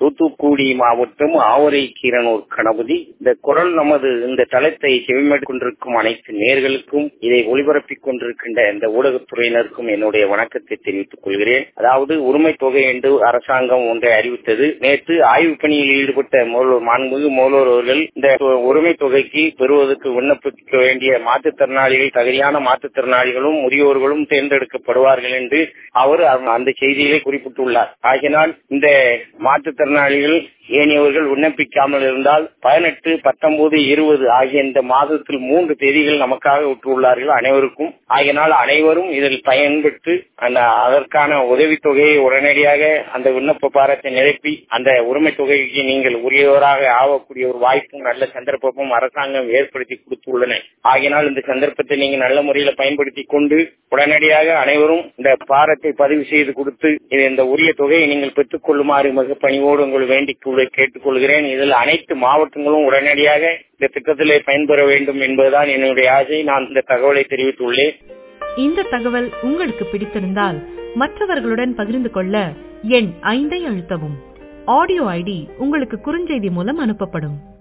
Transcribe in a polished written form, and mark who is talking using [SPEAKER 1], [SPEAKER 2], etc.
[SPEAKER 1] தூத்துக்குடி மாவட்டம் ஆவரை கீரனூர் கணபதி. இந்த குரல் நமது இந்த தளத்தை செவிமடுத்துக் கொண்டிருக்கும் அனைத்து நேயர்களுக்கும், இதை ஒளிபரப்பிக் கொண்டிருக்கின்ற இந்த ஊடகத்துறையினருக்கும் என்னுடைய வணக்கத்தை தெரிவித்துக் கொள்கிறேன். அதாவது உரிமை தொகை என்று அரசாங்கம் ஒன்றை அறிவித்தது. நேற்று ஆய்வு பணியில் ஈடுபட்ட மாண்புமிகு முதல்வர் அவர்கள் இந்த உரிமை தொகைக்கு பெறுவதற்கு விண்ணப்பிக்க வேண்டிய மாற்றுத்திறனாளிகள், தகுதியான மாற்றுத்திறனாளிகளும் முதியோர்களும் தேர்ந்தெடுக்கப்படுவார்கள் என்று அவர் அந்த செய்தியிலே குறிப்பிட்டுள்ளார். ஆகினால் இந்த மாற்றுத்திறனாளிகள் ஏனையவர்கள் விண்ணப்பிக்காமல் இருந்தால் 18, 19, 20 ஆகிய இந்த மாதத்தில் 3 தேதிகள் நமக்காக விட்டுள்ளார்கள் அனைவருக்கும். ஆகினால் அனைவரும் இதில் பயன்பெற்று அதற்கான உதவித்தொகையை உடனடியாக அந்த விண்ணப்ப பாரத்தை நிரப்பி அந்த உரிமை தொகைக்கு நீங்கள் உரியவராக ஆகக்கூடிய ஒரு வாய்ப்பும் நல்ல சந்தர்ப்பமும் அரசாங்கம் ஏற்படுத்தி கொடுத்துள்ளன. ஆகினால் இந்த சந்தர்ப்பத்தை நீங்கள் நல்ல முறையில் பயன்படுத்திக் கொண்டு உடனடியாக அனைவரும் இந்த பாரத்தை பதிவு செய்து கொடுத்து இந்த உரிய தொகையை நீங்கள் பெற்றுக் கொள்ளுமாறு மிக பணிவோடு உங்கள் வேண்டிக் கேட்டுக்கொள்கிறேன். இதில் அனைத்து மாவட்டங்களும் உடனடியாக இந்த திட்டத்திலே பயன்பெற வேண்டும் என்பதுதான் என்னுடைய ஆசை. நான் இந்த தகவலை தெரிவித்துள்ளேன்.
[SPEAKER 2] இந்த தகவல் உங்களுக்கு பிடித்திருந்தால் மற்றவர்களுடன் பகிர்ந்து கொள்ள எண் 5 அழுத்தவும். ஆடியோ ஐடி உங்களுக்கு குறுஞ்செய்தி மூலம் அனுப்பப்படும்.